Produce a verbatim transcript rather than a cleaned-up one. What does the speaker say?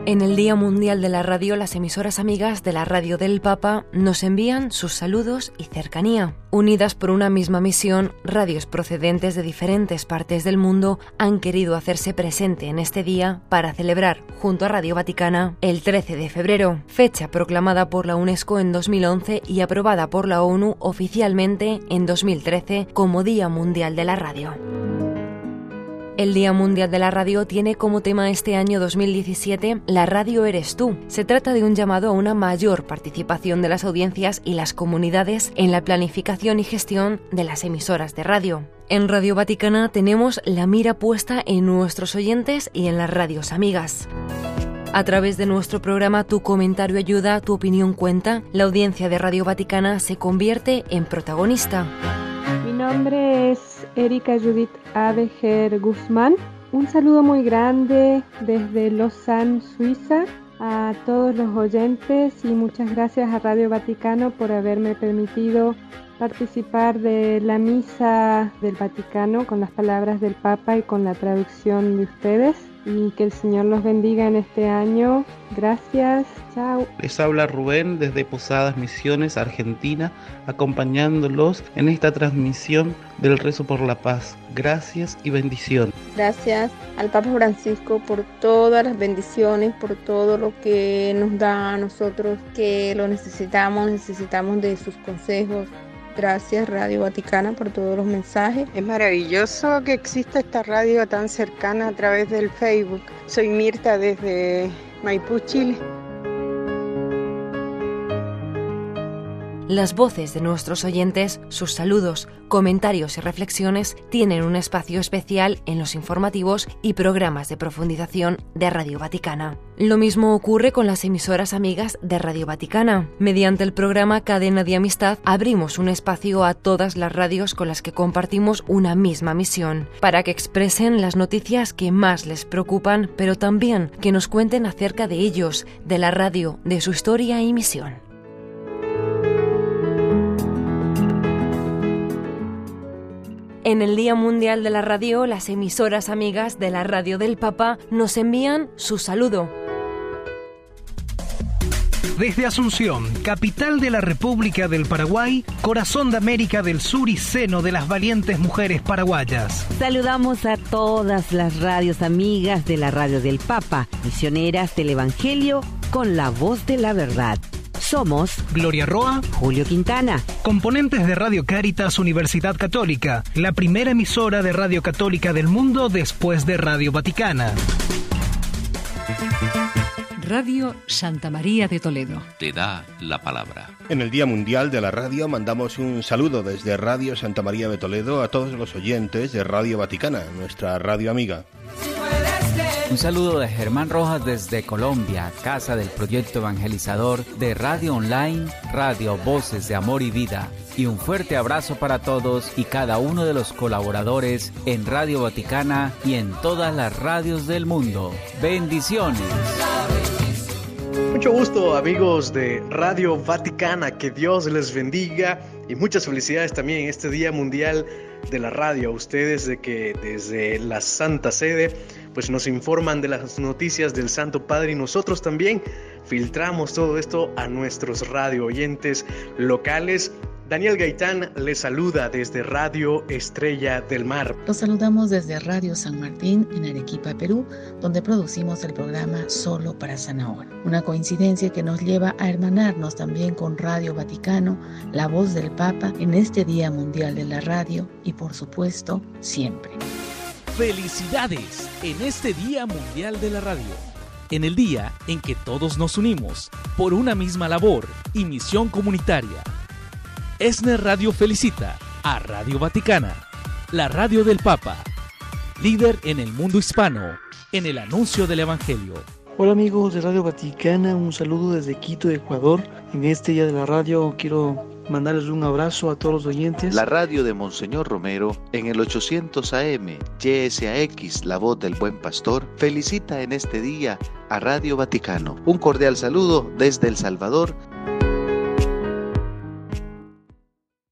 En el Día Mundial de la Radio, las emisoras amigas de la Radio del Papa nos envían sus saludos y cercanía. Unidas por una misma misión, radios procedentes de diferentes partes del mundo han querido hacerse presente en este día para celebrar, junto a Radio Vaticana, el trece de febrero, fecha proclamada por la UNESCO en dos mil once y aprobada por la ONU oficialmente en dos mil trece como Día Mundial de la Radio. El Día Mundial de la Radio tiene como tema este año dos mil diecisiete La radio eres tú. Se trata de un llamado a una mayor participación de las audiencias y las comunidades en la planificación y gestión de las emisoras de radio. En Radio Vaticana tenemos la mira puesta en nuestros oyentes y en las radios amigas. A través de nuestro programa Tu comentario ayuda, tu opinión cuenta, la audiencia de Radio Vaticana se convierte en protagonista. Mi nombre es Erika Judith Abeger Guzmán. Un saludo muy grande desde Lausanne, Suiza, a todos los oyentes y muchas gracias a Radio Vaticano por haberme permitido participar de la misa del Vaticano con las palabras del Papa y con la traducción de ustedes. Y que el Señor los bendiga en este año. Gracias, chao. Les habla Rubén desde Posadas Misiones, Argentina, acompañándolos en esta transmisión del Rezo por la Paz. Gracias y bendición. Gracias al Papa Francisco por todas las bendiciones, por todo lo que nos da a nosotros, que lo necesitamos, necesitamos de sus consejos. Gracias Radio Vaticana por todos los mensajes. Es maravilloso que exista esta radio tan cercana a través del Facebook. Soy Mirta desde Maipú, Chile. Las voces de nuestros oyentes, sus saludos, comentarios y reflexiones tienen un espacio especial en los informativos y programas de profundización de Radio Vaticana. Lo mismo ocurre con las emisoras amigas de Radio Vaticana. Mediante el programa Cadena de Amistad abrimos un espacio a todas las radios con las que compartimos una misma misión, para que expresen las noticias que más les preocupan, pero también que nos cuenten acerca de ellos, de la radio, de su historia y misión. En el Día Mundial de la Radio, las emisoras amigas de la Radio del Papa nos envían su saludo. Desde Asunción, capital de la República del Paraguay, corazón de América del Sur y seno de las valientes mujeres paraguayas. Saludamos a todas las radios amigas de la Radio del Papa, misioneras del Evangelio con la voz de la verdad. Somos Gloria Roa, Julio Quintana, componentes de Radio Cáritas Universidad Católica, la primera emisora de radio católica del mundo después de Radio Vaticana. Radio Santa María de Toledo. Te da la palabra. En el Día Mundial de la Radio mandamos un saludo desde Radio Santa María de Toledo a todos los oyentes de Radio Vaticana, nuestra radio amiga. Un saludo de Germán Rojas desde Colombia, casa del proyecto evangelizador de Radio Online, Radio Voces de Amor y Vida. Y un fuerte abrazo para todos y cada uno de los colaboradores en Radio Vaticana y en todas las radios del mundo. ¡Bendiciones! Mucho gusto, amigos de Radio Vaticana, que Dios les bendiga y muchas felicidades también en este Día Mundial de la Radio. A ustedes de que desde la Santa Sede pues nos informan de las noticias del Santo Padre y nosotros también filtramos todo esto a nuestros radio oyentes locales. Daniel Gaitán les saluda desde Radio Estrella del Mar. Los saludamos desde Radio San Martín en Arequipa, Perú, donde producimos el programa Solo para Zanahoria. Una coincidencia que nos lleva a hermanarnos también con Radio Vaticano, la voz del Papa, en este Día Mundial de la Radio y, por supuesto, siempre. ¡Felicidades en este Día Mundial de la Radio! En el día en que todos nos unimos por una misma labor y misión comunitaria. ESNER Radio felicita a Radio Vaticana, la radio del Papa, líder en el mundo hispano, en el anuncio del Evangelio. Hola amigos de Radio Vaticana, un saludo desde Quito, Ecuador. En este Día de la Radio quiero mandarles un abrazo a todos los oyentes. La radio de Monseñor Romero en el ochocientos A M, Y S A X, La Voz del Buen Pastor, felicita en este día a Radio Vaticano. Un cordial saludo desde El Salvador